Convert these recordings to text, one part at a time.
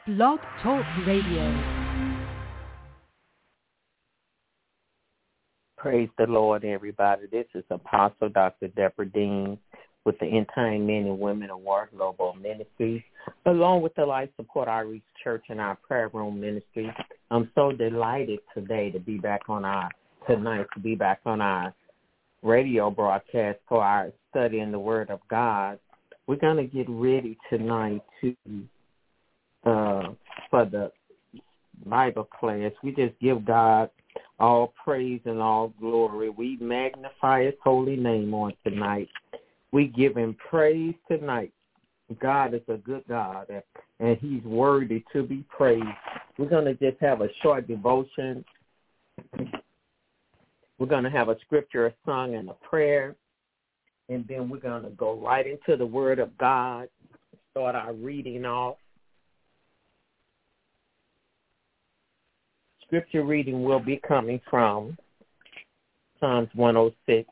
Blog Talk Radio. Praise the Lord, everybody. This is Apostle Dr. Deborah Dean with the End Time Men and Women of War Global Ministries, along with the Life Support Outreach Church and our Prayer Room Ministry. I'm so delighted today to be back on our radio broadcast for our study in the Word of God. We're going to get ready tonight for the Bible class. We just give God all praise and all glory. We magnify his holy name on tonight. We give him praise tonight. God is a good God, and he's worthy to be praised. We're going to just have a short devotion. We're going to have a scripture, a song, and a prayer, and then we're going to go right into the Word of God, start our reading off. Scripture reading will be coming from Psalms 106.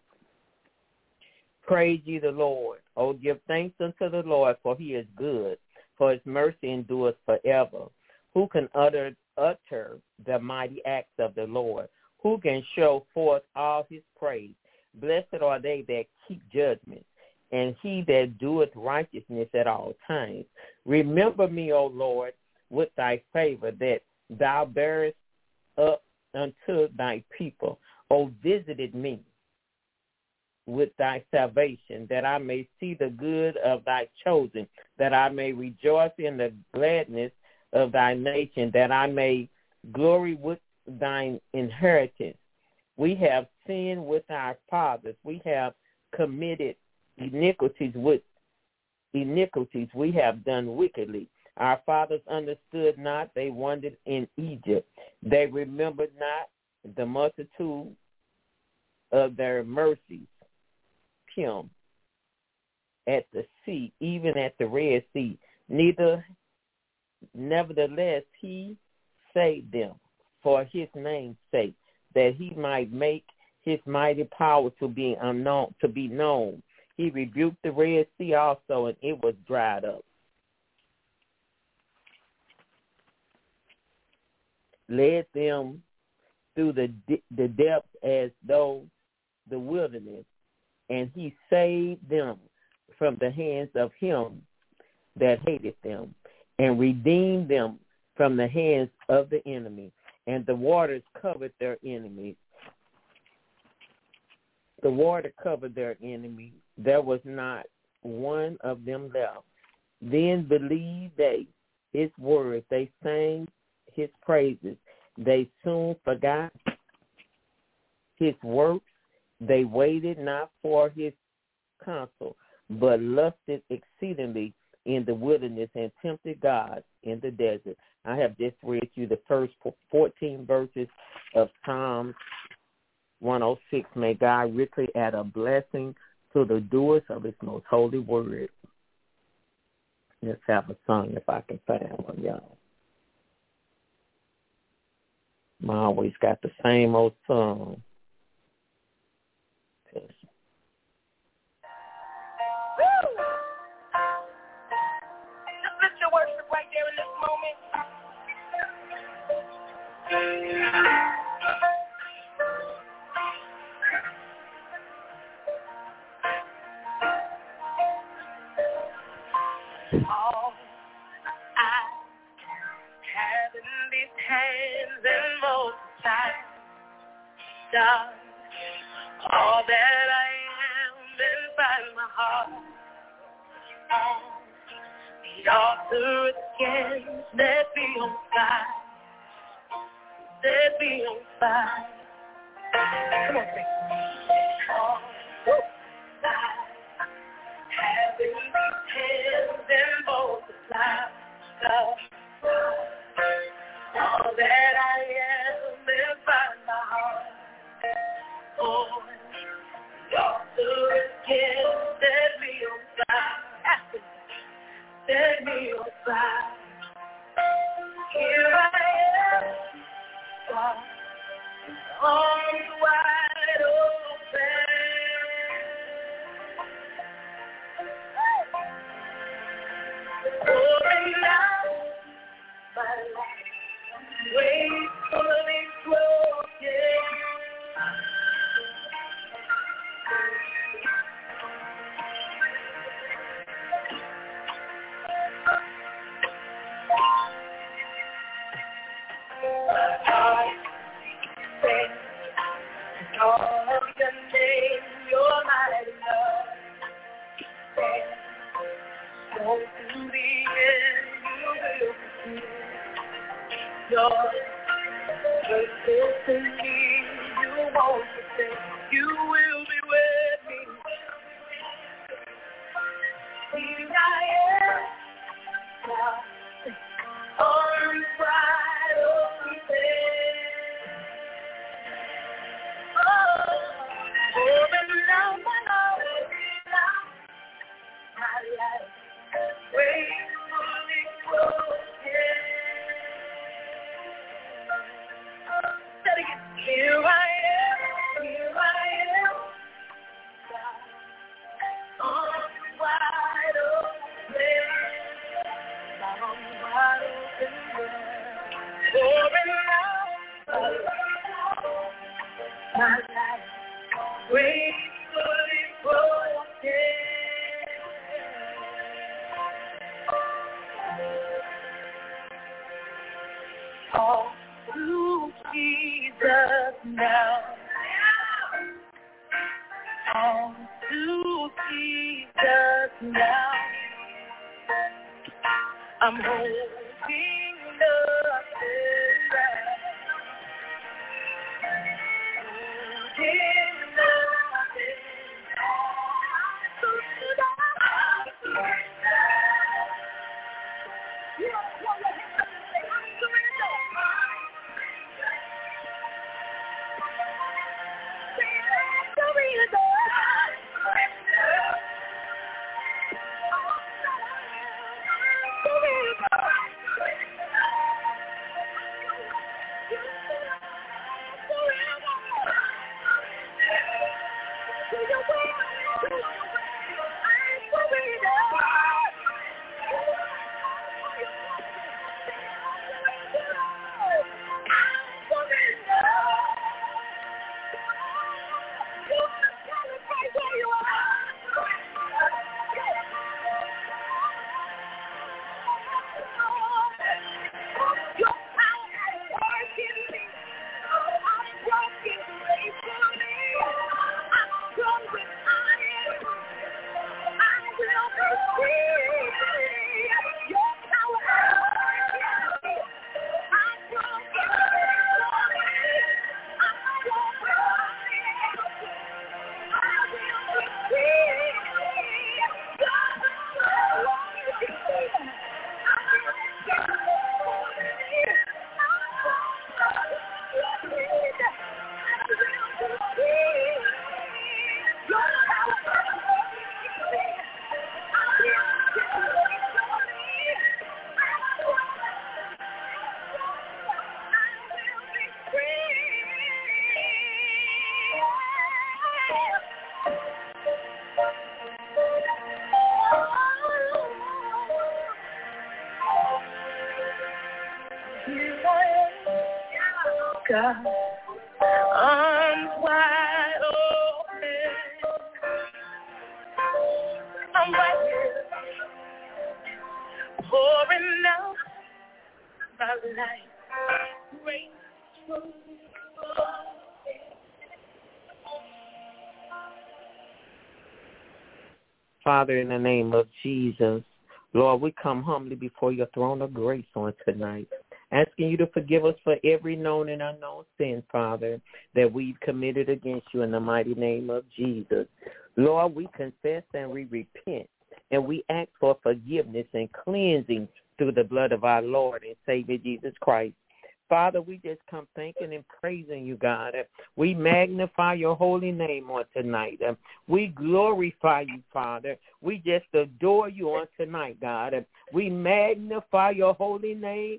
Praise ye the Lord. Oh, give thanks unto the Lord, for he is good, for his mercy endureth forever. Who can utter the mighty acts of the Lord? Who can show forth all his praise? Blessed are they that keep judgment, and he that doeth righteousness at all times. Remember me, O Lord, with thy favor, that thou bearest up unto thy people. O visited me with thy salvation, that I may see the good of thy chosen, that I may rejoice in the gladness of thy nation, that I may glory with thine inheritance. We have sinned with our fathers. We have committed iniquities with iniquities. We have done wickedly. Our fathers understood not, they wandered in Egypt. They remembered not the multitude of their mercies, Pim, at the sea, even at the Red Sea. Nevertheless, he saved them for his name's sake, that he might make his mighty power to be known. He rebuked the Red Sea also, and it was dried up. Led them through the depths as though the wilderness, and he saved them from the hands of him that hated them, and redeemed them from the hands of the enemy. And the waters covered their enemies. The water covered their enemies. There was not one of them left. Then believed they his words. They sang his praises. They soon forgot his works. They waited not for his counsel, but lusted exceedingly in the wilderness and tempted God in the desert. I have just read you the first 14 verses of Psalm 106. May God richly add a blessing to the doers of his most holy word. Let's have a song if I can find one, y'all. I always got the same old song. Just lift your worship right there in this moment. All I have in these hands and multiply, God, all that I am inside my heart. The altar again, let me on fire. Let me on fire. Come on, sing. All I have in these hands and multiply, God, all that I am inside my heart. Oh, the altar again, let me on fire. Set me on fire. Here I am, God, arms wide open. Pouring out joy. Just listen to me, you won't forsake, you will be with me. Here I am, God, arms wide open. Open now, my Lord, my life, gratefully broken. Say it again. Here I am, God, arms wide open, arms wide open. Open now, my life, gratefully broken. All to Jesus now. All to Jesus now. I'm holding nothing back. Holding nothing God, arms wide open. I'm right here, pouring out my life, grateful. Father, in the name of Jesus, Lord, we come humbly before your throne of grace on tonight, asking you to forgive us for every known and unknown sin, Father, that we've committed against you in the mighty name of Jesus. Lord, we confess and we repent, and we ask for forgiveness and cleansing through the blood of our Lord and Savior Jesus Christ. Father, we just come thanking and praising you, God. We magnify your holy name on tonight. We glorify you, Father. We just adore you on tonight, God. We magnify your holy name.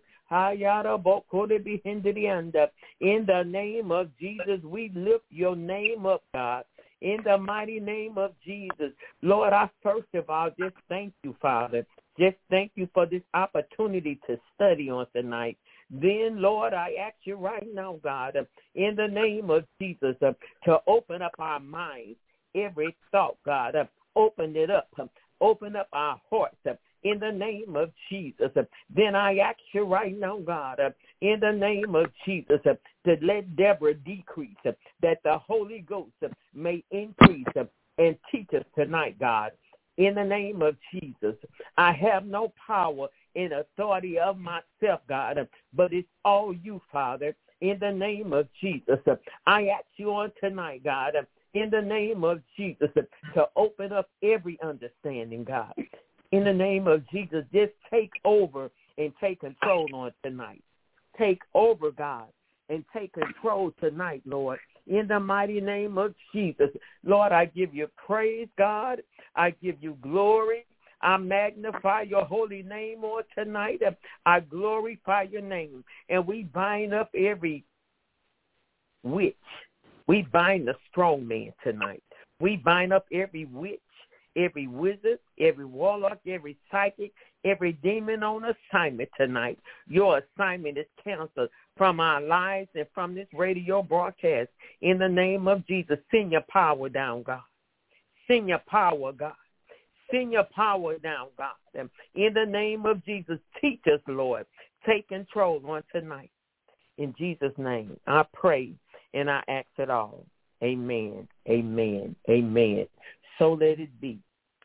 In the name of Jesus, we lift your name up, God. In the mighty name of Jesus. Lord, I first of all just thank you, Father. Just thank you for this opportunity to study on tonight. Then, Lord, I ask you right now, God, in the name of Jesus, to open up our minds, every thought, God, open it up, open up our hearts, in the name of Jesus. Then I ask you right now, God, in the name of Jesus, to let Deborah decrease, that the Holy Ghost may increase and teach us tonight, God. In the name of Jesus, I have no power in authority of myself, God, but it's all you, Father, in the name of Jesus. I ask you on tonight, God, in the name of Jesus, to open up every understanding, God. In the name of Jesus, just take over and take control on tonight. Take over, God, and take control tonight, Lord. In the mighty name of Jesus. Lord, I give you praise, God. I give you glory. I magnify your holy name on tonight. I glorify your name. And we bind up every witch. We bind the strong man tonight. We bind up every witch, every wizard, every warlock, every psychic, every demon on assignment tonight. Your assignment is canceled from our lives and from this radio broadcast. In the name of Jesus, send your power down, God. Send your power, God. Send your power down, God. And in the name of Jesus, teach us, Lord. Take control on tonight. In Jesus' name, I pray and I ask it all. Amen, amen, amen. So let it be.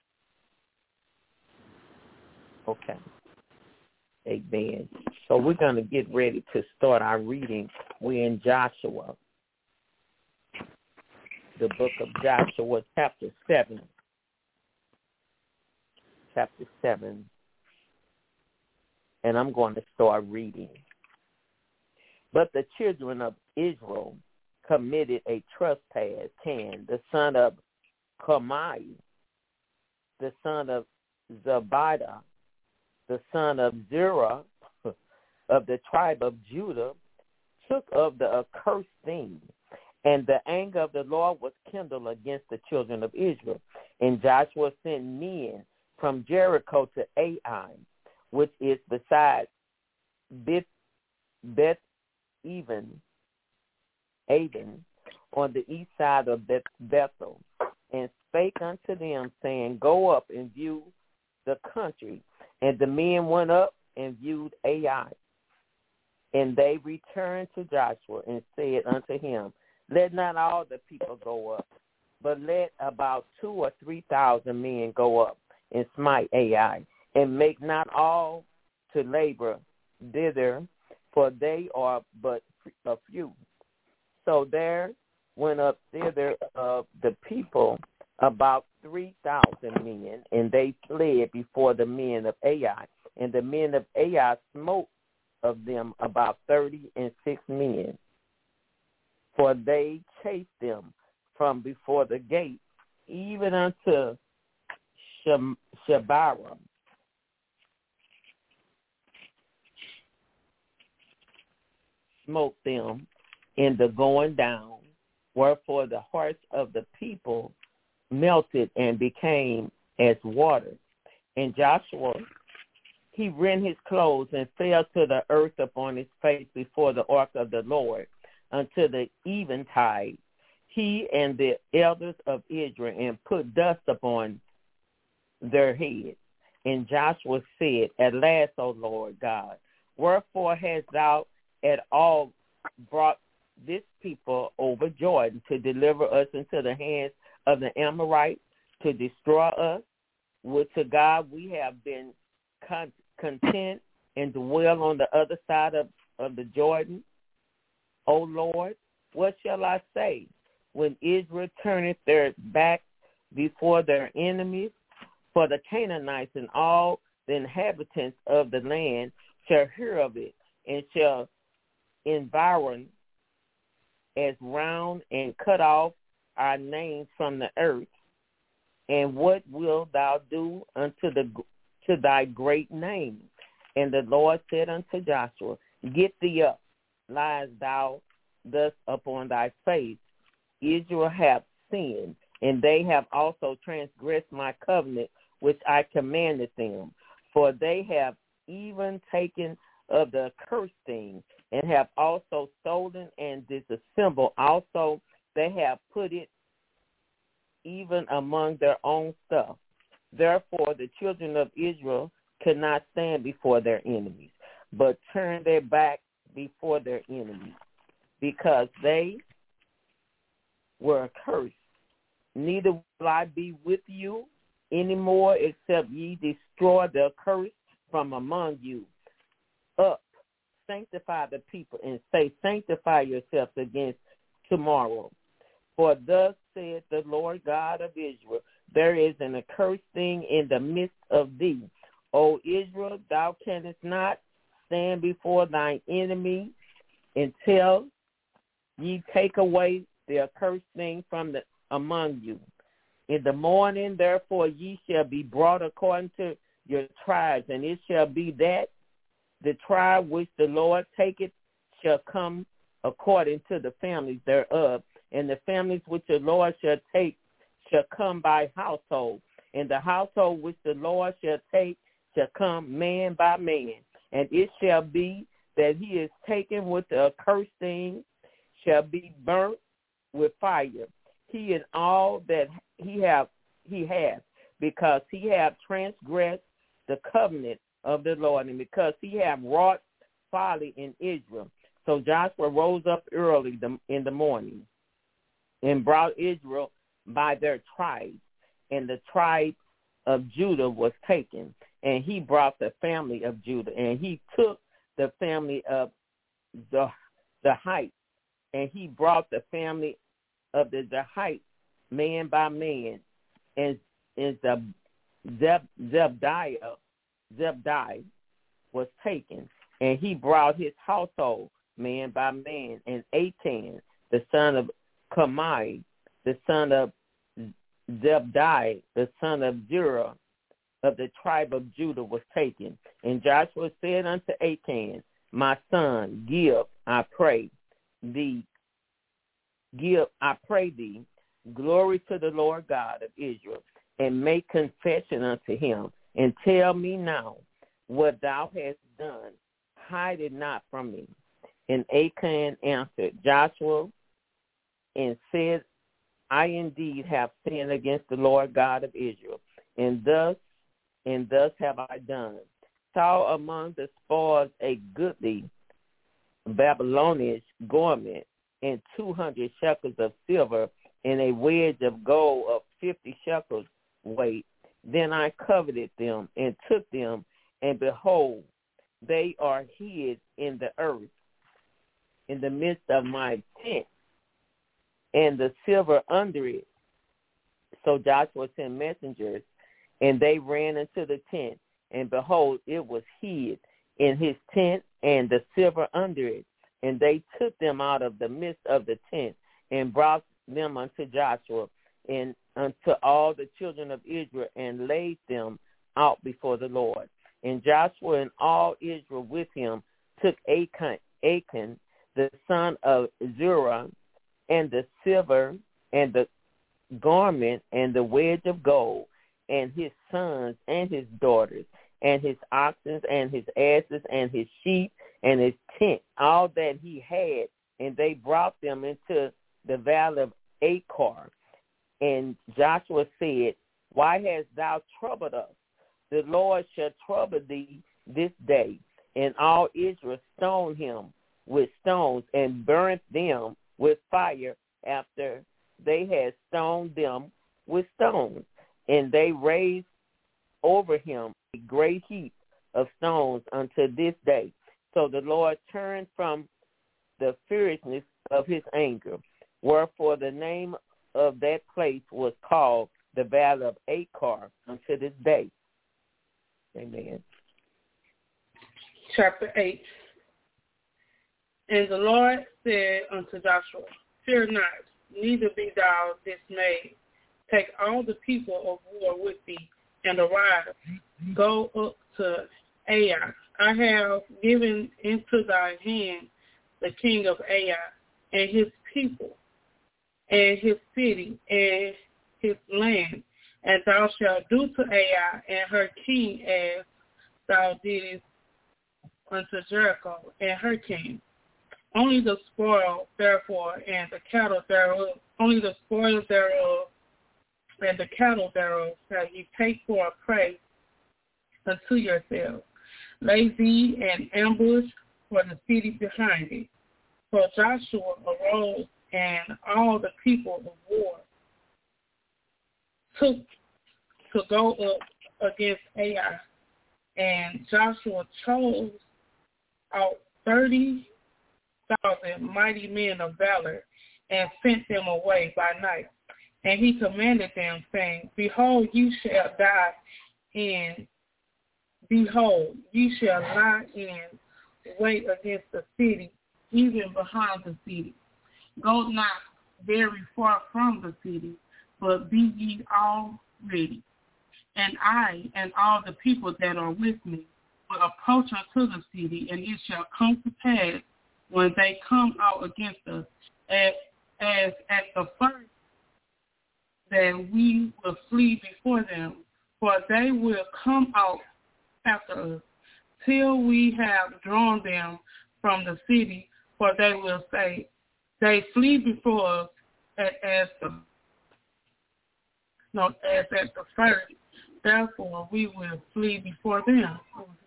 Okay. Amen. So we're going to get ready to start our reading. We're in Joshua, the book of Joshua, chapter 7. Chapter 7. And I'm going to start reading. But the children of Israel committed a trespass. Can, the son of Carmi, the son of Zabida, the son of Zerah of the tribe of Judah, took of the accursed thing, and the anger of the Lord was kindled against the children of Israel. And Joshua sent men from Jericho to Ai, which is beside Aden, on the east side of Bethel, and spake unto them, saying, Go up and view the country. And the men went up and viewed Ai. And they returned to Joshua and said unto him, Let not all the people go up, but let about 2,000 or 3,000 men go up and smite Ai, and make not all to labor thither, for they are but a few. So there went up thither of the people about 3,000 men, and they fled before the men of Ai. And the men of Ai smote of them about 36 men, for they chased them from before the gate, even unto Shebarim. Smote them in the going down, wherefore the hearts of the people melted and became as water. And Joshua, he rent his clothes and fell to the earth upon his face before the ark of the Lord until the eventide, he and the elders of Israel, and put dust upon their heads. And Joshua said, At last, O Lord God, wherefore hast thou at all brought this people over Jordan to deliver us into the hands of the Amorites, to destroy us? Would to God we have been content and dwell on the other side of the Jordan. O Lord, what shall I say when Israel turneth their back before their enemies? For the Canaanites and all the inhabitants of the land shall hear of it, and shall environ as round and cut off our names from the earth. And what wilt thou do unto thy great name? And the Lord said unto Joshua, Get thee up, liest thou thus upon thy face? Israel hath sinned, and they have also transgressed my covenant which I commanded them. For they have even taken of the accursed thing, and have also stolen and disassembled. Also they have put it even among their own stuff. Therefore the children of Israel could not stand before their enemies, but turned their back before their enemies, because they were accursed. Neither will I be with you any more, except ye destroy the accursed from among you. Up, sanctify the people, and say, sanctify yourselves against tomorrow. For thus saith the Lord God of Israel, there is an accursed thing in the midst of thee. O Israel, thou canst not stand before thine enemy until ye take away the accursed thing from among you. In the morning, therefore, ye shall be brought according to your tribes, and it shall be that the tribe which the Lord taketh shall come according to the families thereof, and the families which the Lord shall take shall come by household, and the household which the Lord shall take shall come man by man. And it shall be that he is taken with the accursed thing shall be burnt with fire, he and all that he has, because he have transgressed the covenant of the Lord, and because he have wrought folly in Israel. So Joshua rose up early in the morning and brought Israel by their tribes, and the tribe of Judah was taken, and he brought the family of Judah, and he took the family of the height, and he brought the family of the height man by man, and Zebdiah was taken, and he brought his household man by man, and Achan, the son of Kamai, the son of Zebdiah, the son of Zerah, of the tribe of Judah, was taken. And Joshua said unto Achan, my son, give, I pray thee, glory to the Lord God of Israel, and make confession unto him, and tell me now what thou hast done. Hide it not from me. And Achan answered Joshua and said, I indeed have sinned against the Lord God of Israel, and thus have I done. Saw among the spoils a goodly Babylonish garment, and 200 shekels of silver, and a wedge of gold of 50 shekels weight. Then I coveted them and took them, and behold, they are hid in the earth, in the midst of my tent, and the silver under it. So Joshua sent messengers, and they ran into the tent, and behold, it was hid in his tent, and the silver under it. And they took them out of the midst of the tent, and brought them unto Joshua and unto all the children of Israel, and laid them out before the Lord. And Joshua and all Israel with him took Achan, the son of Zerah, and the silver, and the garment, and the wedge of gold, and his sons and his daughters, and his oxen, and his asses, and his sheep, and his tent, all that he had, and they brought them into the valley of Achor. And Joshua said, why hast thou troubled us? The Lord shall trouble thee this day. And all Israel stoned him with stones, and burnt them with fire after they had stoned them with stones. And they raised over him a great heap of stones unto this day. So the Lord turned from the fierceness of his anger, wherefore the name of that place was called the Valley of Achor unto this day. Amen. Chapter 8. And the Lord said unto Joshua, fear not, neither be thou dismayed. Take all the people of war with thee, and arise, go up to Ai. I have given into thy hand the king of Ai, and his people, and his city, and his land. And thou shalt do to Ai and her king as thou didst unto Jericho and her king. Only the spoil, therefore, and the cattle thereof, only the spoil thereof, and the cattle thereof shall ye take for a prey unto yourselves. Lay thee an ambush for the city behind it. So Joshua arose, and all the people of war took to go up against Ai. And Joshua chose out 30,000 mighty men of valor and sent them away by night. And he commanded them, saying, Behold, you shall die in, behold, you shall lie in wait against the city, even behind the city. Go not very far from the city, but be ye all ready. And I and all the people that are with me will approach unto the city, and it shall come to pass when they come out against us, as at the first, that we will flee before them, for they will come out after us, till we have drawn them from the city, for they will say, they flee before us as at the first, therefore we will flee before them.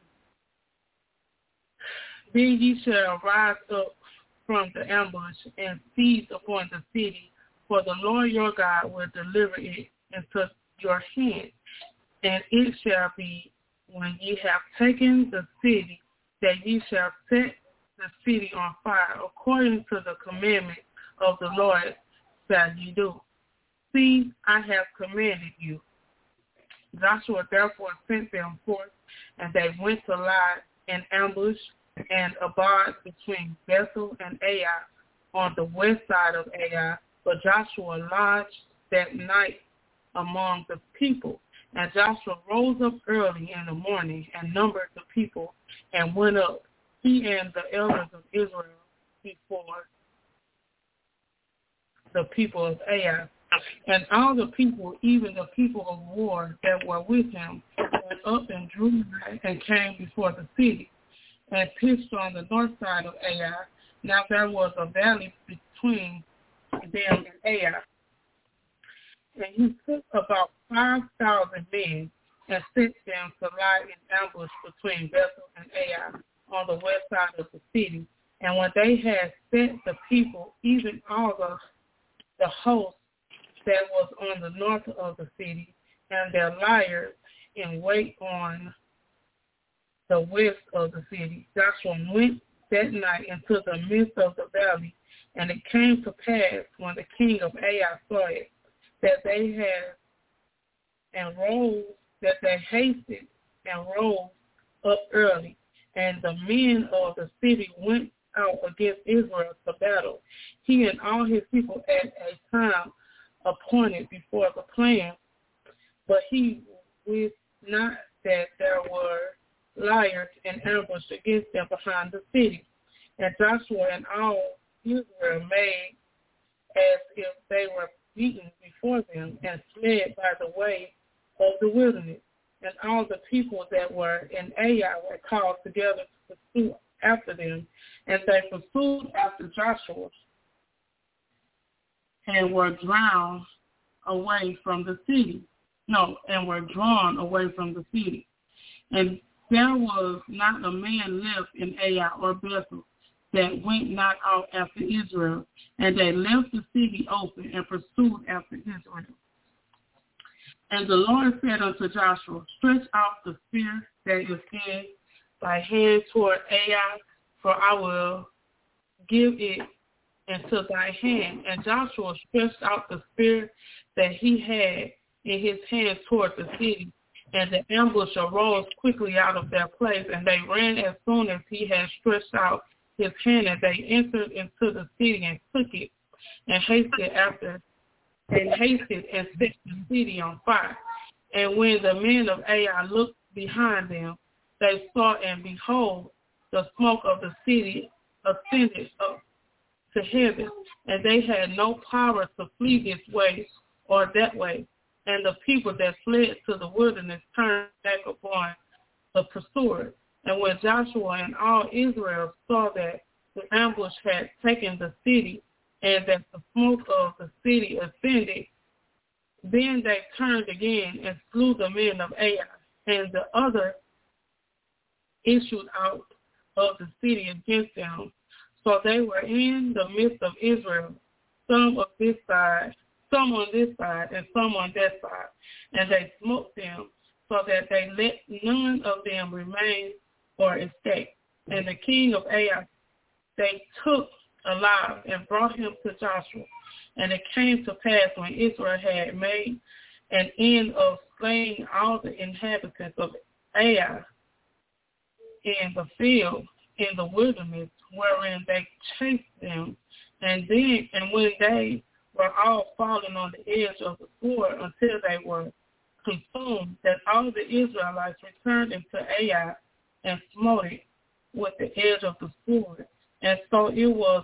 Then ye shall rise up from the ambush and seize upon the city, for the Lord your God will deliver it into your hand. And it shall be, when ye have taken the city, that ye shall set the city on fire, according to the commandment of the Lord shall ye do. See, I have commanded you. Joshua therefore sent them forth, and they went to lie in ambush and abode between Bethel and Ai on the west side of Ai. But Joshua lodged that night among the people. And Joshua rose up early in the morning and numbered the people and went up, he and the elders of Israel, before the people of Ai. And all the people, even the people of war that were with him, went up and drew nigh and came before the city and pitched on the north side of Ai. Now there was a valley between them and Ai. And he took about 5,000 men and sent them to lie in ambush between Bethel and Ai on the west side of the city. And when they had set the people, even all the host that was on the north of the city, and their liars in wait on the west of the city, Joshua went that night into the midst of the valley. And it came to pass, when the king of Ai saw it, that they hasted and rose up early, and the men of the city went out against Israel to battle, he and all his people at a time appointed before the plan. But he wist not that there were liars in ambush against them behind the city. And Joshua and all Israel made as if they were beaten before them, and fled by the way of the wilderness. And all the people that were in Ai were called together to pursue after them, and they pursued after Joshua and were drawn away from the city. And there was not a man left in Ai or Bethel that went not out after Israel, and they left the city open and pursued after Israel. And the Lord said unto Joshua, stretch out the spear that is in thy hand toward Ai, for I will give it into thy hand. And Joshua stretched out the spear that he had in his hand toward the city, and the ambush arose quickly out of their place, and they ran as soon as he had stretched out his hand, and they entered into the city and took it, and hasted and set the city on fire. And when the men of Ai looked behind them, they saw, and behold, the smoke of the city ascended up to heaven, and they had no power to flee this way or that way. And the people that fled to the wilderness turned back upon the pursuers. And when Joshua and all Israel saw that the ambush had taken the city, and that the smoke of the city ascended, then they turned again and slew the men of Ai, and the other issued out of the city against them. So they were in the midst of Israel, some on this side, and some on that side, and they smote them so that they let none of them remain or escape. And the king of Ai they took alive and brought him to Joshua. And it came to pass when Israel had made an end of slaying all the inhabitants of Ai in the field, in the wilderness, wherein they chased them, and when they were all fallen on the edge of the sword until they were consumed, that all the Israelites returned into Ai and smote it with the edge of the sword. And so it was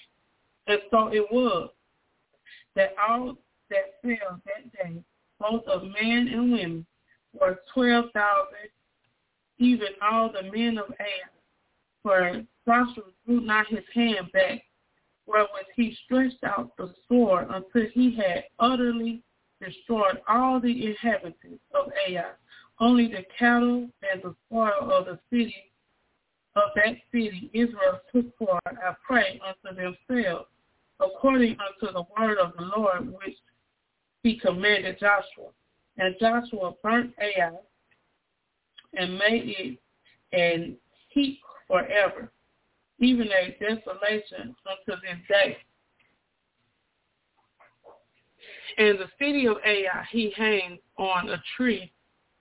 that all that fell that day, both of men and women, were 12,000, even all the men of Ai. For Joshua drew not his hand back, wherewith he stretched out the sword until he had utterly destroyed all the inhabitants of Ai. Only the cattle and the spoil of the city of that city Israel took for a prey unto themselves, according unto the word of the Lord which he commanded Joshua. And Joshua burnt Ai and made it an heap forever, even a desolation unto this day. And the city of Ai he hanged on a tree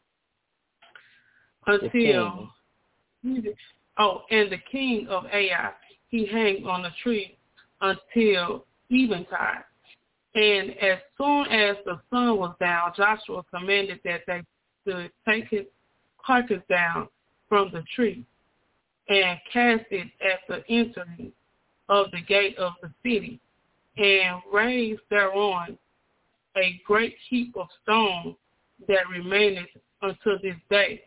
until and the king of Ai he hanged on a tree until eventide. And as soon as the sun was down, Joshua commanded that they should take his carcass down from the tree and cast it at the entering of the gate of the city, and raise thereon a great heap of stones that remaineth unto this day.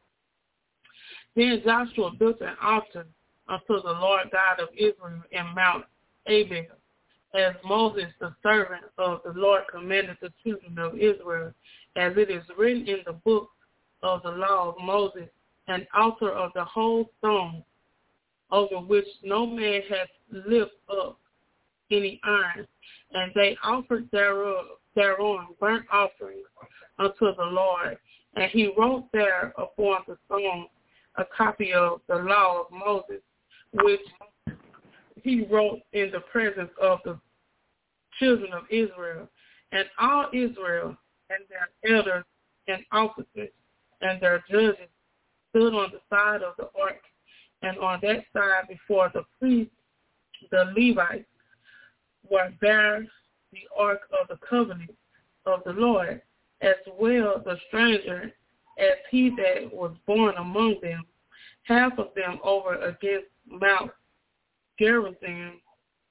Then Joshua built an altar unto the Lord God of Israel in Mount Abel, as Moses, the servant of the Lord, commanded the children of Israel, as it is written in the book of the law of Moses, an altar of the whole stone, over which no man hath lifted up any iron. And they offered thereon burnt offerings unto the Lord. And he wrote there upon the stone a copy of the law of Moses, which he wrote in the presence of the children of Israel. And all Israel and their elders and officers and their judges stood on the side of the ark, and on that side before the priests, the Levites, were there the ark of the covenant of the Lord, as well the stranger as he that was born among them, half of them over against Mount Gerizim,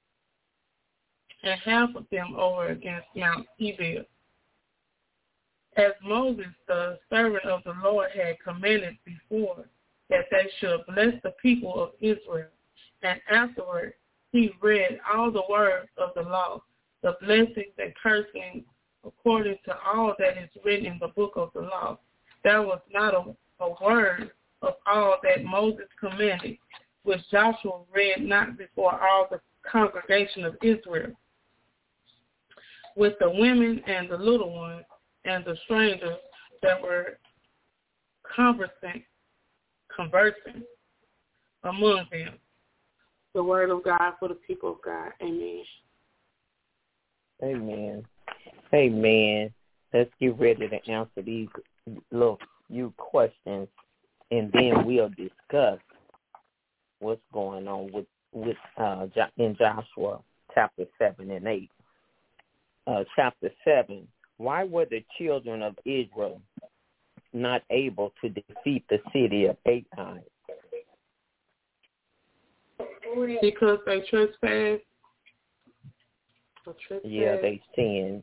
and half of them over against Mount Ebal, as Moses, the servant of the Lord, had commanded before, that they should bless the people of Israel. And afterward he read all the words of the law, the blessings and cursings, according to all that is written in the book of the law. There was not a word of all that Moses commanded, which Joshua read not before all the congregation of Israel, with the women and the little ones and the strangers that were conversing among them. The word of God for the people of God. Amen. Amen. Amen. Let's get ready to answer these little few questions, and then we'll discuss what's going on with in Joshua chapter 7 and 8. Chapter 7. Why were the children of Israel not able to defeat the city of Ai? Because they trespassed. Yeah, they sinned.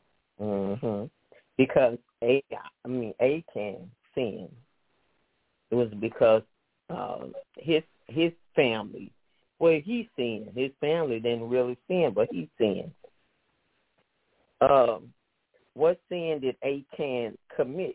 Because Achan sinned. It was because his family. Well, he sinned. His family didn't really sin, but he sinned. What sin did Achan commit?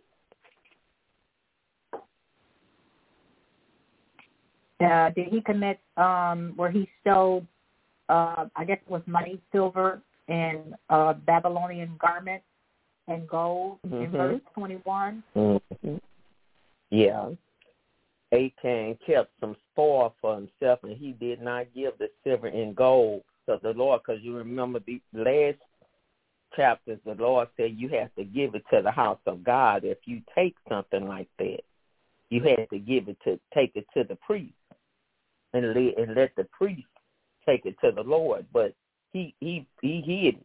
Did he commit where he stole, I guess it was money, silver, and Babylonian garments? and gold in verse 21. Mm-hmm. Yeah. Achan kept some spoil for himself, and he did not give the silver and gold to the Lord, because you remember the last chapters, the Lord said you have to give it to the house of God. If you take something like that, you have to take it to the priest and let the priest take it to the Lord. But he hid it.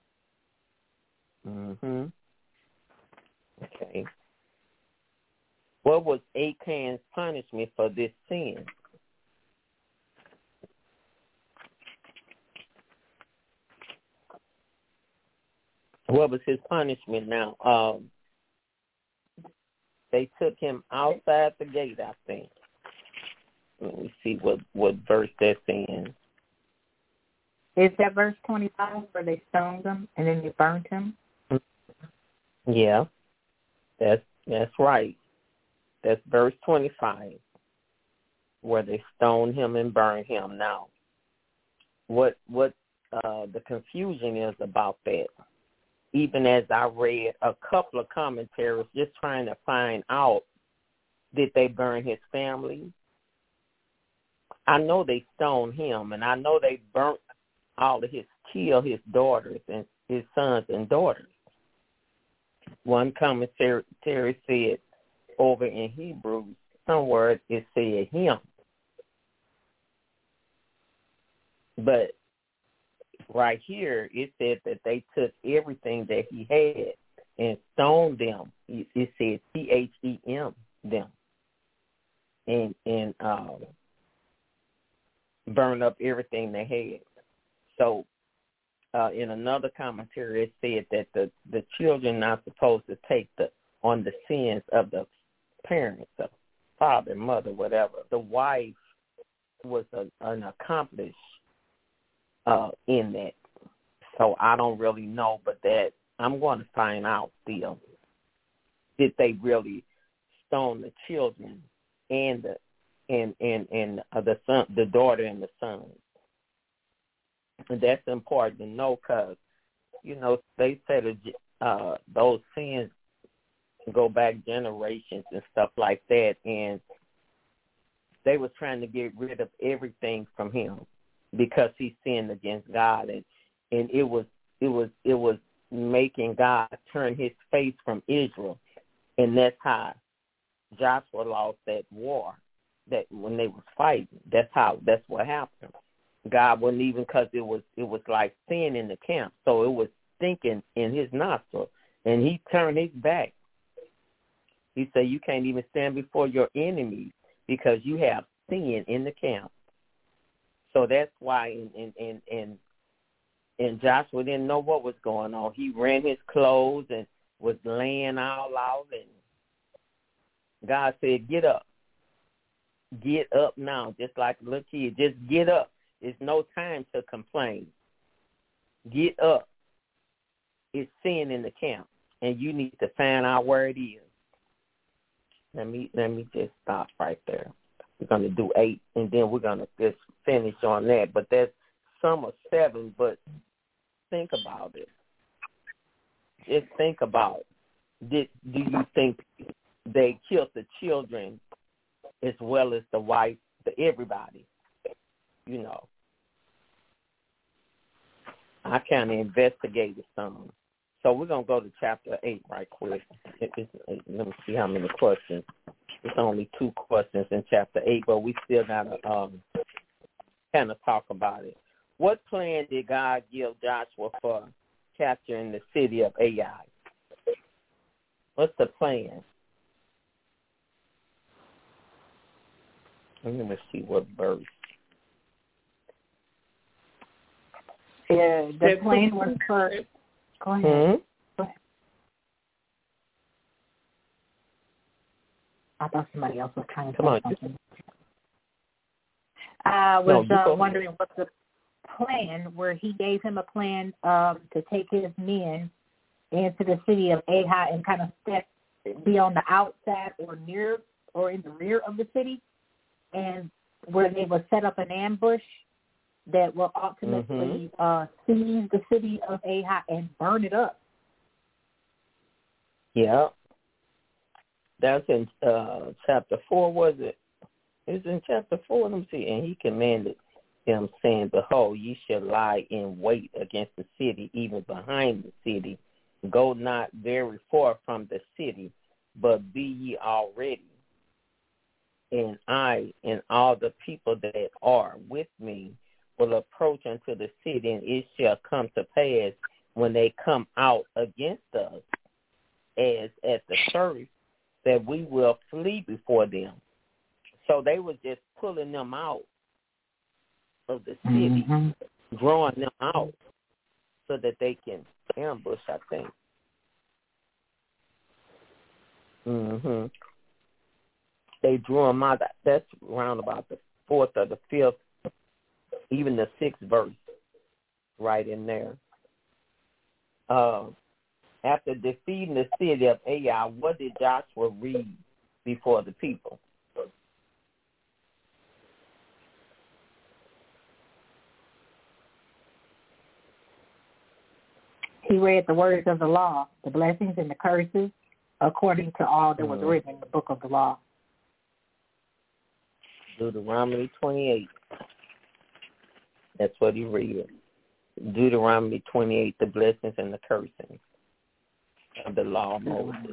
Mm-hmm. Okay. What was Achan's punishment for this sin? What was his punishment now? They took him outside the gate, I think. Let me see what verse that's in. Is that verse 25 where they stoned him and then they burnt him? Yeah, that's right. That's verse 25, where they stoned him and burned him. Now, what the confusion is about that? Even as I read a couple of commentaries, just trying to find out, did they burn his family? I know they stoned him, and I know they burnt killed his daughters and his sons and daughters. One commentary said over in Hebrews, somewhere it said him. But right here, it said that they took everything that he had and stoned them. It said THEM, them, and burned up everything they had. So in another commentary, it said that the children not supposed to take on the sins of the parents, the father, mother, whatever. The wife was an accomplice in that. So I don't really know, but that I'm going to find out still. Did they really stone the children and the son, the daughter and the son? And that's important to know, because they said those sins go back generations and stuff like that, and they were trying to get rid of everything from him because he sinned against God, and it was making God turn his face from Israel, and that's how Joshua lost that war. That when they was fighting, that's what happened. God wasn't even, because it was like sin in the camp, so it was stinking in his nostril, and he turned his back. He said, "You can't even stand before your enemies because you have sin in the camp." So that's why, and Joshua didn't know what was going on. He ran his clothes and was laying all out, and God said, "Get up. Get up now," just like a little kid. Just get up. It's no time to complain. Get up. It's sin in the camp, and you need to find out where it is. Let me just stop right there. We're going to do 8, and then we're going to just finish on that. But that's some of 7, but think about it. Just think about it. Do you think they killed the children as well as the wife, everybody? I kind of investigated some. So we're going to go to chapter 8 right quick. Let me see how many questions. It's only 2 questions in chapter 8, but we still got to kind of talk about it. What plan did God give Joshua for capturing the city of Ai? What's the plan? Let me see what verse. Yeah, the plan was for. Go ahead. Mm-hmm. Go ahead. I thought somebody else was trying to say something. I was wondering what the plan, where he gave him a plan to take his men into the city of Ai and kind of be on the outside or near or in the rear of the city, and where they will set up an ambush that will ultimately seize the city of Ai and burn it up. Yeah. That's in chapter 4, was it? It's in chapter 4. Let me see. And he commanded them, saying, Behold, ye shall lie in wait against the city, even behind the city. Go not very far from the city, but be ye already. And I and all the people that are with me will approach unto the city, and it shall come to pass when they come out against us, as at the first, that we will flee before them. So they were just pulling them out of the city, drawing them out so that they can ambush, I think. They drew them out. That's around about the 4th or the 5th, even the 6th verse, right in there. After defeating the city of Ai, what did Joshua read before the people? He read the words of the law, the blessings and the curses, according to all that was written in the book of the law. Deuteronomy 28. That's what he read. Deuteronomy 28, the blessings and the cursings of the law of Moses.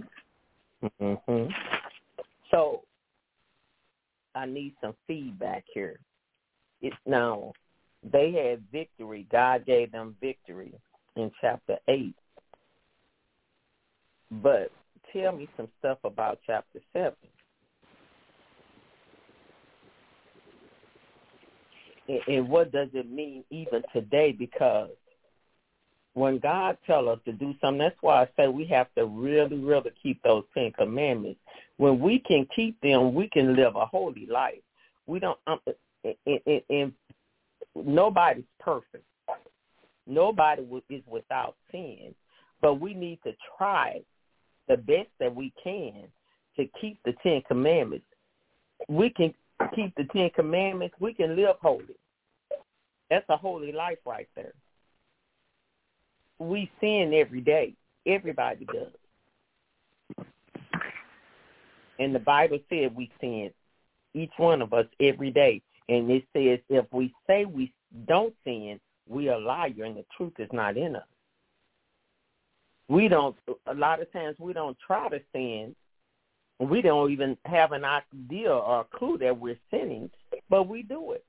So I need some feedback here. Now, they had victory. God gave them victory in chapter 8. But tell me some stuff about chapter 7. And what does it mean even today? Because when God tells us to do something, that's why I say we have to really, really keep those 10 commandments. When we can keep them, we can live a holy life. We don't. Nobody's perfect. Nobody is without sin, but we need to try the best that we can to keep the 10 commandments. We can keep the 10 commandments. We can live holy. That's a holy life right there. We sin every day. Everybody does. And the Bible said we sin, each one of us, every day. And it says if we say we don't sin, we are a liar and the truth is not in us. A lot of times we don't try to sin. We don't even have an idea or a clue that we're sinning, but we do it.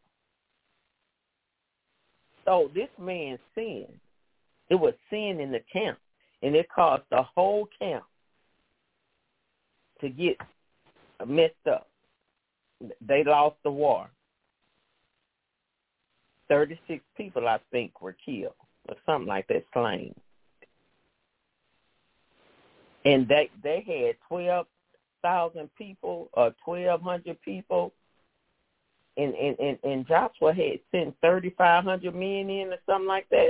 So this man sinned. It was sin in the camp, and it caused the whole camp to get messed up. They lost the war. 36 people, I think, were killed, or something like that, slain. And they had 12,000 people or 1,200 people, and Joshua had sent 3,500 men in or something like that.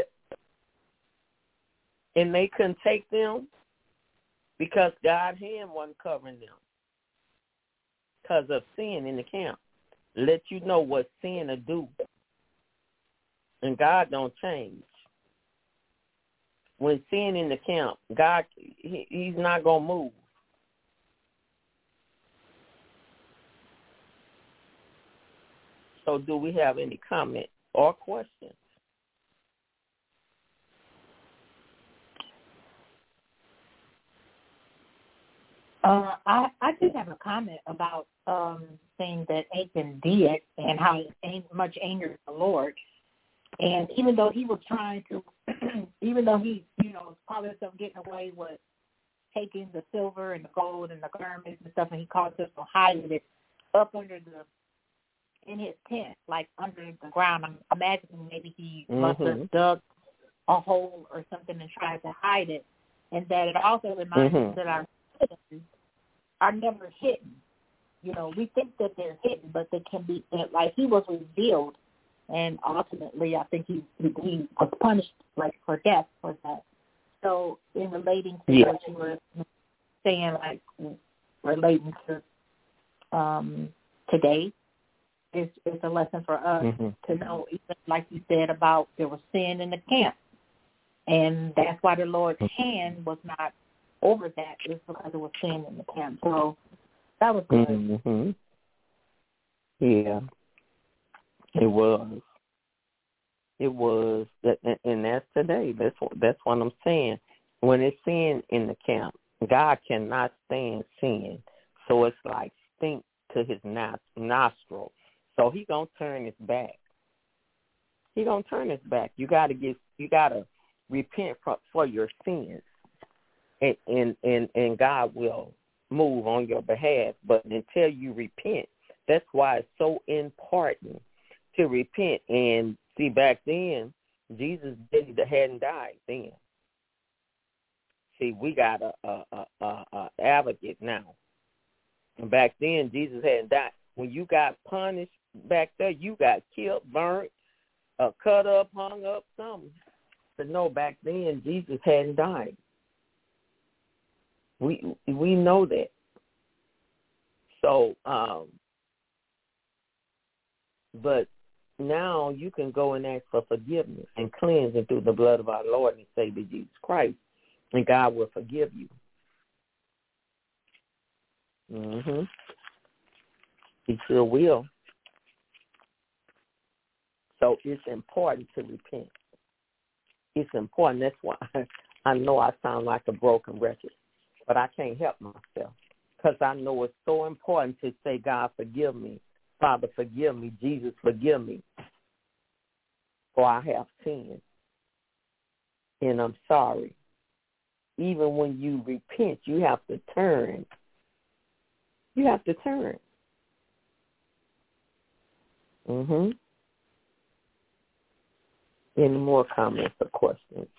And they couldn't take them because God's hand wasn't covering them because of sin in the camp. Let you know what sin will do. And God don't change. When sin in the camp, God, he's not going to move. So do we have any comment or questions? I did have a comment about things that Achan did and how it much angered the Lord. And even though he was trying to, even though he, called himself getting away with taking the silver and the gold and the garments and stuff, and he called himself hiding it up in his tent, like under the ground. I'm imagining maybe he must have dug a hole or something and tried to hide it. And that it also reminds us that our sins are never hidden. We think that they're hidden, but they can be, like he was revealed. And ultimately, I think he was punished, like, for death for that. So in relating to what you were saying, like, relating to today, it's a lesson for us to know, even like you said, about there was sin in the camp. And that's why the Lord's hand was not over that is because it was sin in the camp. So that was good. Mm-hmm. Yeah, it was. It was, and that's today. That's what I'm saying. When it's sin in the camp, God cannot stand sin. So it's like stink to his nostril. So he gonna turn his back. He gonna turn his back. You gotta repent for your sins, and God will move on your behalf. But until you repent, that's why it's so important to repent. And see, back then, Jesus hadn't died then. See, we got a advocate now. And back then, Jesus hadn't died. When you got punished back there, you got killed, burnt, cut up, hung up, something. But no, back then, Jesus hadn't died. We know that. So, but now you can go and ask for forgiveness and cleansing through the blood of our Lord and Savior Jesus Christ, and God will forgive you. Mm-hmm. He sure will. So it's important to repent. It's important. That's why I know I sound like a broken record, but I can't help myself because I know it's so important to say, God, forgive me. Father, forgive me. Jesus, forgive me. For I have sinned, and I'm sorry. Even when you repent, you have to turn. You have to turn. Mm-hmm. Any more comments or questions?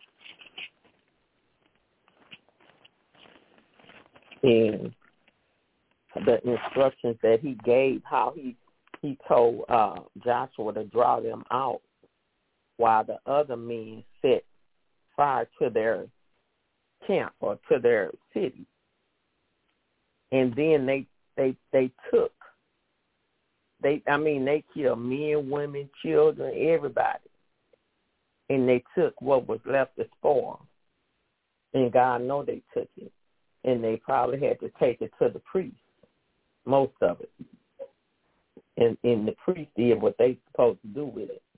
And the instructions that he gave, how he told Joshua to draw them out while the other men set fire to their camp or to their city. And then they killed men, women, children, everybody. And they took what was left to spoil. And God know they took it. And they probably had to take it to the priest, most of it. And the priest did what they supposed to do with it.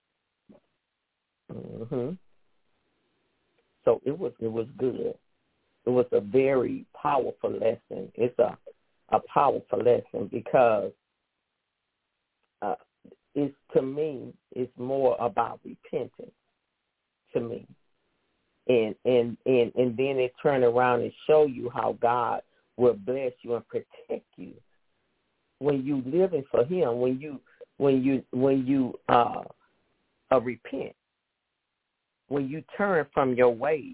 Mm-hmm. So it was good. It was a very powerful lesson. It's a powerful lesson because it's, to me, it's more about repentance to me. And then it turn around and show you how God will bless you and protect you when you living for Him. When you repent, when you turn from your ways,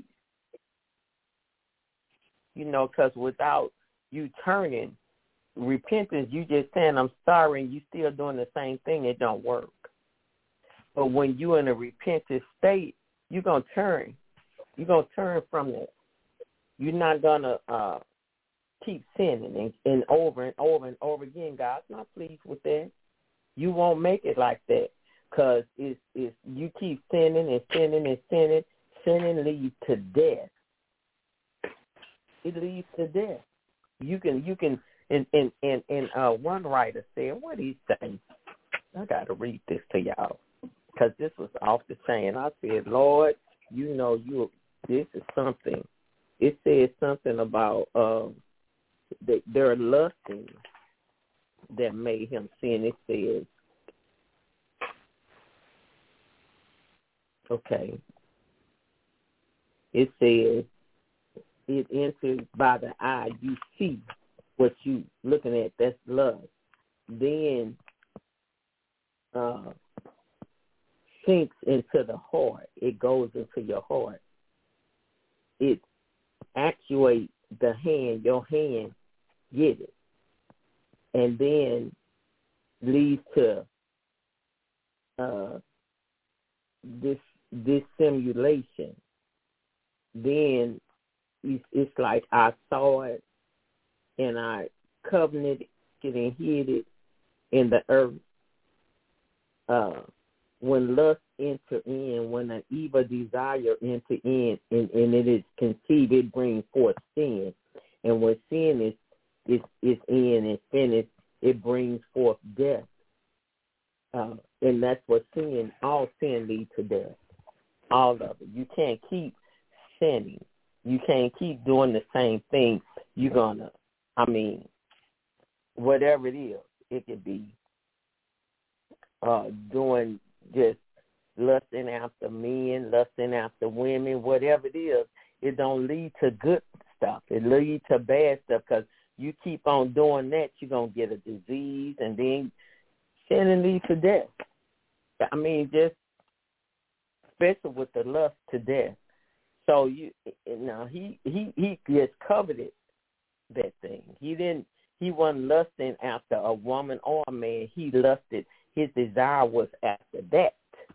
because without you turning, repentance, you just saying I'm sorry, and you still doing the same thing. It don't work. But when you in a repentant state, you're gonna turn. You're going to turn from that. You're not going to keep sinning and over and over and over again. God's not pleased with that. You won't make it like that because it's you keep sinning and sinning and sinning. Sinning leads to death. It leads to death. You can. And one writer said, what he say? I got to read this to y'all because this was off the chain. I said, Lord, this is something. It says something about their lusting that made him sin. It says, okay. It says, it enters by the eye. You see what you looking at. That's lust. Then sinks into the heart. It goes into your heart. It actuates the hand, your hand, get it. And then leads to this simulation. Then it's like I saw it and I covenanted it and hid it in the earth. when lust enter in, when an evil desire enter in, and it is conceived, it brings forth sin. And when sin is in and finished, it brings forth death. And that's what sin, all sin leads to death. All of it. You can't keep sinning. You can't keep doing the same thing. You're going to, whatever it is, it could be doing just lusting after men, lusting after women, whatever it is. It don't lead to good stuff. It leads to bad stuff because you keep on doing that, you're going to get a disease, and then sin leads to death. Just especially with the lust to death. So he just coveted that thing. He wasn't lusting after a woman or a man. He lusted. His desire was after that.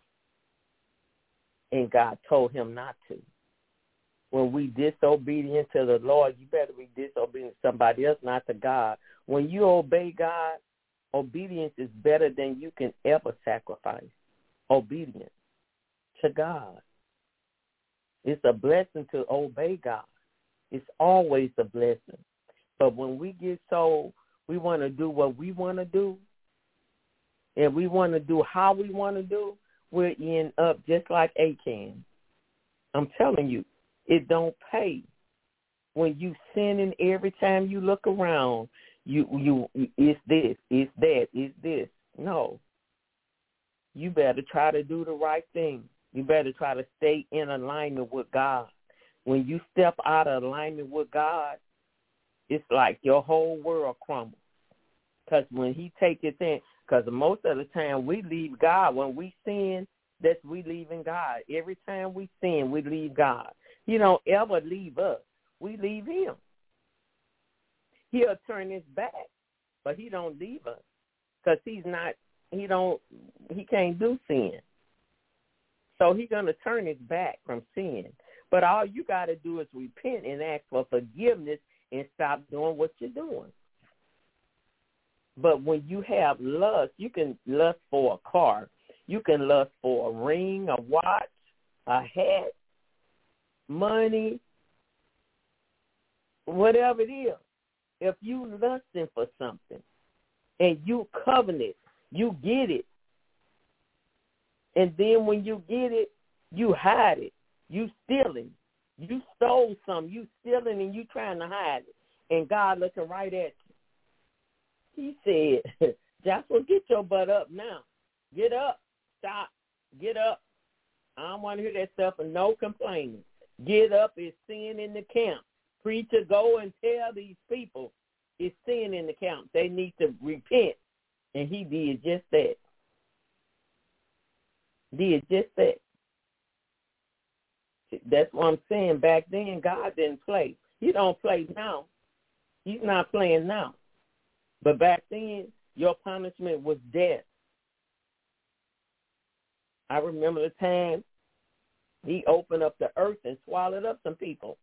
And God told him not to. When we disobedient to the Lord, you better be disobedient to somebody else, not to God. When you obey God, obedience is better than you can ever sacrifice. Obedience to God. It's a blessing to obey God. It's always a blessing. But when we get so, we want to do what we want to do, and we want to do how we want to do, we'll end up just like Achan. I'm telling you, it don't pay. When you sinning every time you look around, you it's this, it's that, it's this. No. You better try to do the right thing. You better try to stay in alignment with God. When you step out of alignment with God, it's like your whole world crumbles. Because when he takes it in, because most of the time we leave God. When we sin, that's we leaving God. Every time we sin, we leave God. He don't ever leave us. We leave him. He'll turn his back, but he don't leave us because he can't do sin. So he's going to turn his back from sin. But all you got to do is repent and ask for forgiveness and stop doing what you're doing. But when you have lust, you can lust for a car. You can lust for a ring, a watch, a hat, money, whatever it is. If you lusting for something and you covenant, you get it. And then when you get it, you hide it. You stealing. You stole something. You stealing and you trying to hide it. And God looking right at you. He said, Joshua, get your butt up now. Get up. Stop. Get up. I don't want to hear that stuff and no complaining. Get up. It's sin in the camp. Preacher, go and tell these people it's sin in the camp. They need to repent. And he did just that. Did just that. That's what I'm saying. Back then, God didn't play. He don't play now. He's not playing now. But back then, your punishment was death. I remember the time he opened up the earth and swallowed up some people.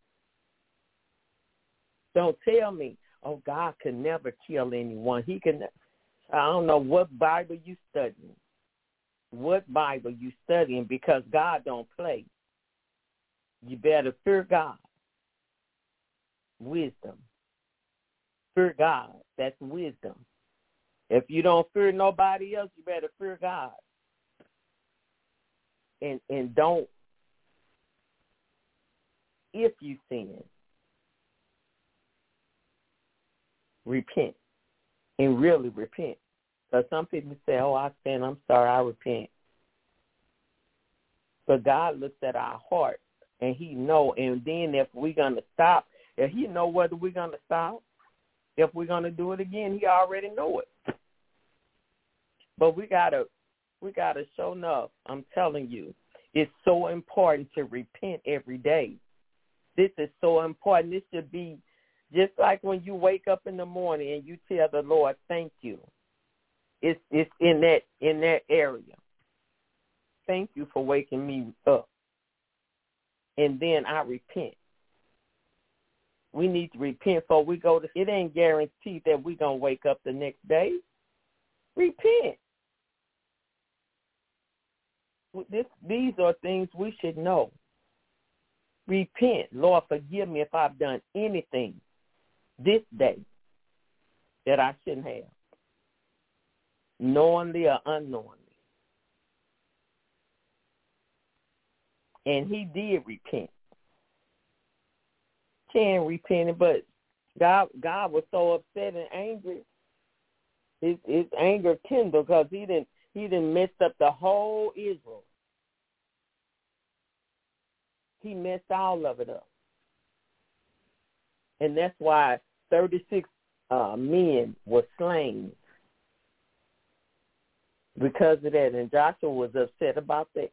Don't tell me, oh, God can never kill anyone. He can. I don't know what Bible you studying. What Bible you studying, because God don't play. You better fear God. Wisdom. Fear God. That's wisdom. If you don't fear nobody else, you better fear God. And don't, if you sin, repent. And really repent. Because some people say, oh, I sin, I'm sorry, I repent. But God looks at our heart, and he know. And then if we're going to stop, if he know whether we're going to stop, if we're going to do it again, he already know it. But we gotta show enough. I'm telling you, it's so important to repent every day. This is so important. This should be just like when you wake up in the morning and you tell the Lord, thank you. It's in that area. Thank you for waking me up. And then I repent. We need to repent before we go to. It ain't guaranteed that we're going to wake up the next day. Repent. these are things we should know. Repent. Lord, forgive me if I've done anything this day that I shouldn't have, knowingly or unknowingly. And he did repent. Can repent, but God was so upset and angry. His anger kindled because he didn't mess up the whole Israel. He messed all of it up. And that's why 36 men were slain because of that. And Joshua was upset about that.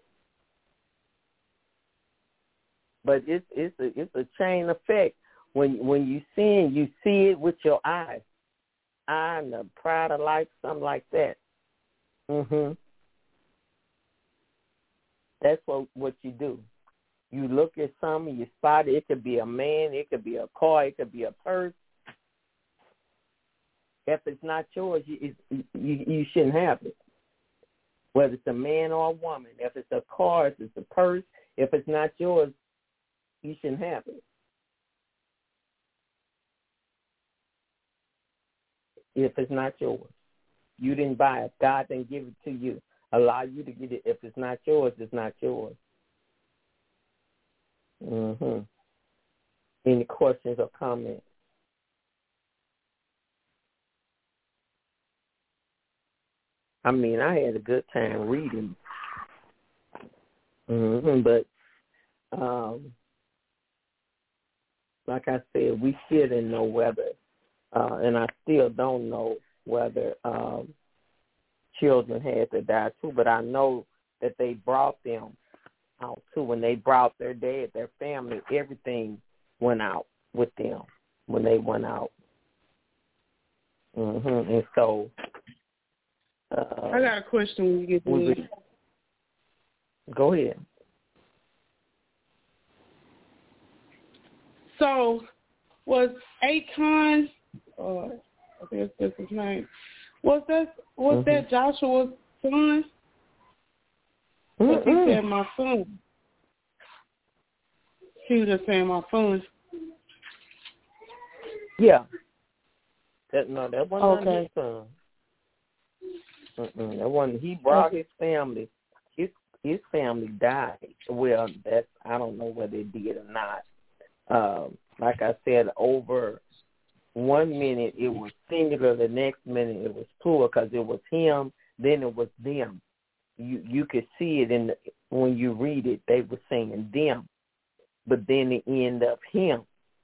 But it's a chain effect. When you sin, you see it with your eyes. Eye and the pride of life, something like that. That's what you do. You look at something, you spot it. It could be a man, it could be a car, it could be a purse. If it's not yours, you shouldn't have it. Whether it's a man or a woman, if it's a car, if it's a purse, if it's not yours, you shouldn't have it. If it's not yours, you didn't buy it. God didn't give it to you. Allow you to get it. If it's not yours, it's not yours. Any questions or comments? I mean, I had a good time reading. But like I said, we still didn't know whether, and I still don't know whether children had to die too, but I know that they brought them out too. When they brought their dad, their family, everything went out with them when they went out. And so I got a question when you get to it. Go ahead. So, was Achan, I think that's his name, was that Joshua's son? He said my son. He was just saying my son. Yeah. That wasn't his son. That wasn't. He brought his family. His family died. Well, I don't know whether it did or not. Like I said, over 1 minute it was singular, the next minute it was plural because it was him, then it was them. You could see it when you read it. They were saying them, but then it ended up him,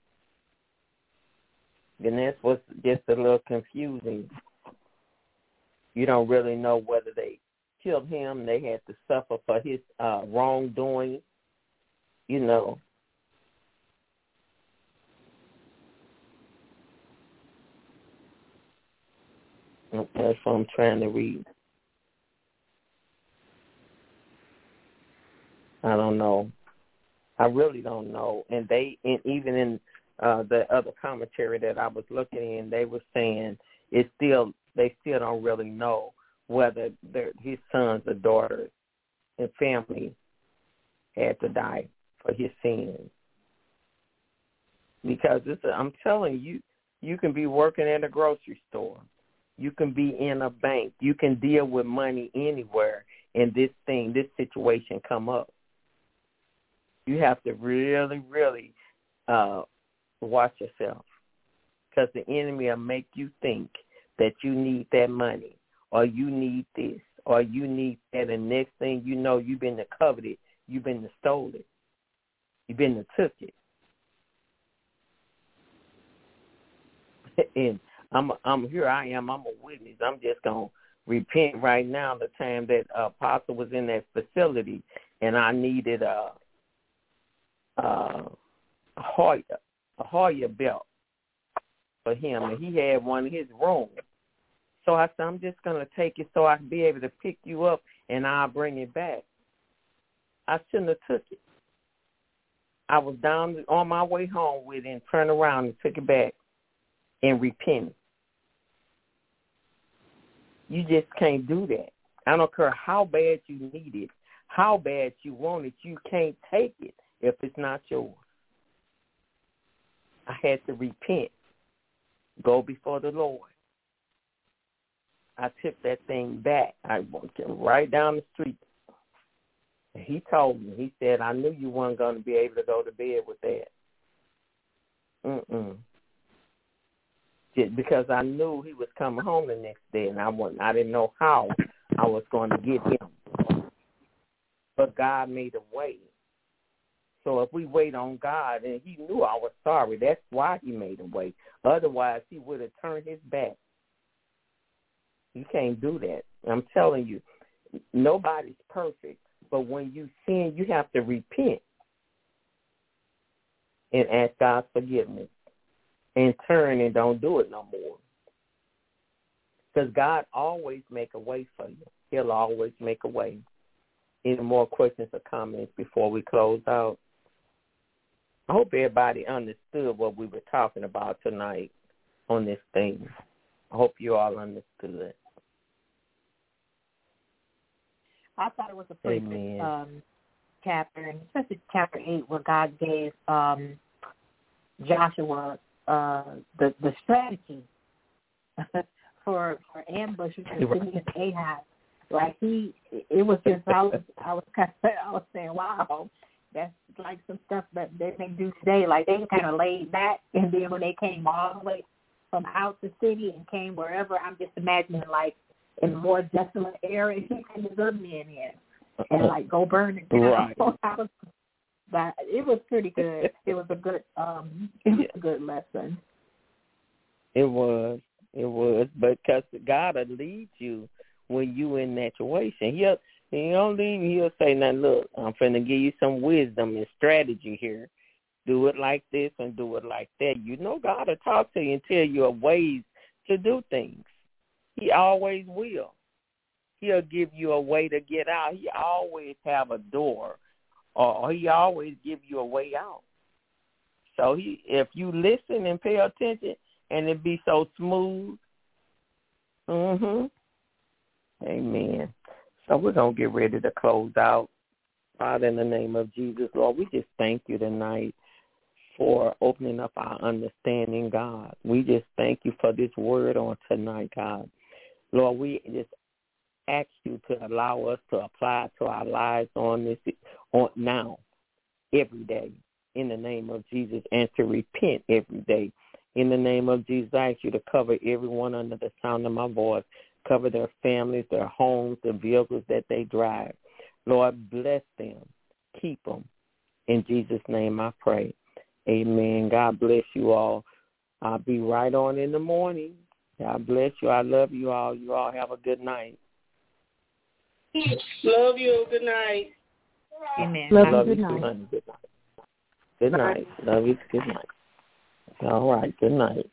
and that's what's just a little confusing. You don't really know whether they killed him. They had to suffer for his wrongdoing, you know. That's what I'm trying to read. I don't know. I really don't know. And even in the other commentary that I was looking in, they were saying they still don't really know whether his sons or daughters and family had to die for his sins. Because I'm telling you, you can be working at a grocery store. You can be in a bank. You can deal with money anywhere, and this situation come up. You have to really, really watch yourself, because the enemy will make you think that you need that money, or you need this, or you need that, and next thing you know, you've been to covered it, you've been to stole it, you've been to took it. And I'm here. I am. I'm a witness. I'm just gonna repent right now. The time that Apostle was in that facility, and I needed a Hoyer belt for him, and he had one in his room. So I said, I'm just gonna take it so I can be able to pick you up, and I'll bring it back. I shouldn't have took it. I was down on my way home with it and turned around and took it back and repented. You just can't do that. I don't care how bad you need it, how bad you want it, you can't take it if it's not yours. I had to repent, go before the Lord. I took that thing back. I walked right down the street. He told me, he said, I knew you weren't going to be able to go to bed with that. Just because I knew he was coming home the next day, and I didn't know how I was going to get him. But God made a way. So if we wait on God, and he knew I was sorry, that's why he made a way. Otherwise, he would have turned his back. You can't do that. I'm telling you, nobody's perfect. But when you sin, you have to repent and ask God's forgiveness and turn and don't do it no more. Because God always make a way for you. He'll always make a way. Any more questions or comments before we close out? I hope everybody understood what we were talking about tonight on this thing. I hope you all understood. I thought it was a pretty good chapter, and especially chapter 8, where God gave Joshua the strategy for ambushing the city of Ahab. Like it was just I was saying, wow, that's like some stuff that they may do today. Like they kind of laid back, and then when they came all the way from out the city and came wherever, I'm just imagining like in a more desolate area, he kind of good men in and like go burn it down. Right. But it was pretty good. It was a good a good lesson. It was, but because God will lead you when you in that situation. He don't leave you. He'll say, now look, I'm finna give you some wisdom and strategy here. Do it like this and do it like that. You know God will talk to you and tell you ways to do things. He always will. He'll give you a way to get out. He always have a door, or he always give you a way out. So if you listen and pay attention, and it be so smooth. Amen. So we're going to get ready to close out. Father, in the name of Jesus, Lord, we just thank you tonight for opening up our understanding, God. We just thank you for this word on tonight, God. Lord, we just ask you to allow us to apply it to our lives on now, every day, in the name of Jesus, and to repent every day. In the name of Jesus, I ask you to cover everyone under the sound of my voice. Cover their families, their homes, the vehicles that they drive. Lord, bless them. Keep them. In Jesus' name I pray. Amen. God bless you all. I'll be right on in the morning. God bless you. I love you all. You all have a good night. Love you. Good night. Amen. Love you. Good night. Good night. Love you. Good night. All right. Good night.